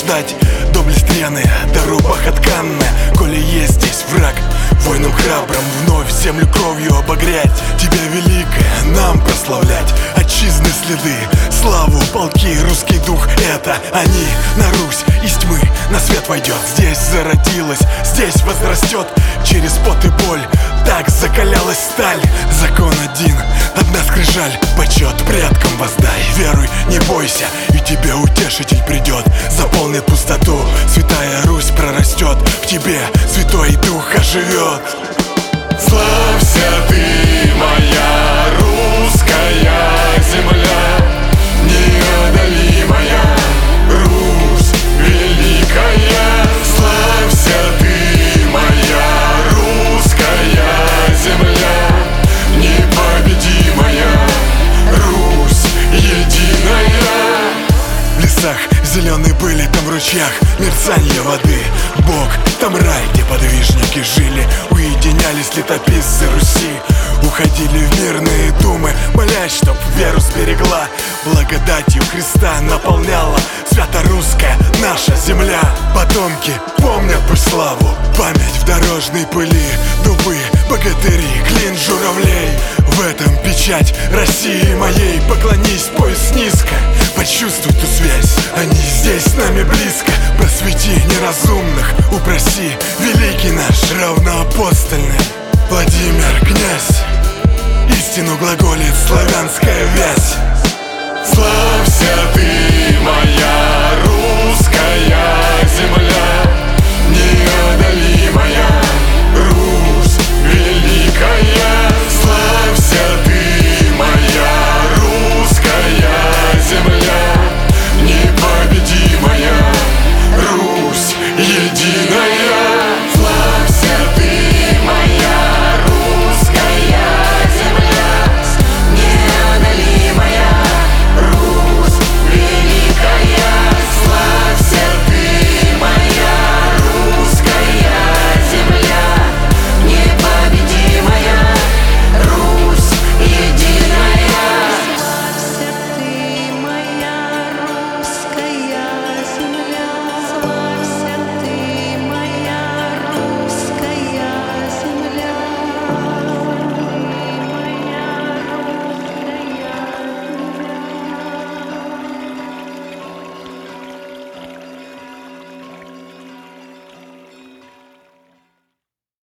воздать доблесть рьяная, да рубаха тканная. Коли есть здесь враг, воинам храбрым вновь землю кровью обогрять. Тебя великое нам прославлять, отчизны следы, славу полки, русский дух — это они. На Русь из тьмы на свет войдет, здесь зародилась, здесь возрастет. Через пот и боль так закалялась сталь. Закон один, одна скрижаль, почет предкам воздай. Веруй, не бойся, и тебе утешитель придет, заполнит пустоту, святая Русь прорастет. В тебе Святой Дух оживет. Славься ты, моя русская земля, неодолимая Русь великая. Славься ты, моя русская земля, непобедимая Русь единая. В лесах зеленые были, там в ручьях мерцанье воды. Бог, там рай, где подвижники жили, уединялись летописцы Руси. Уходили в мирные думы, молясь, чтоб веру сберегла. Благодатью Христа наполняла свято-русская наша земля. Потомки помнят пусть славу, память в дорожной пыли. Дубы, богатыри, клин журавлей, в этом печать России моей. Поклонись, пояс низко, почувствуй ту связь, они здесь с нами близко. Просвети неразумных, упроси, великий наш равноапостольный Владимир князь, истину глаголит славянская вязь. Славься ты, моя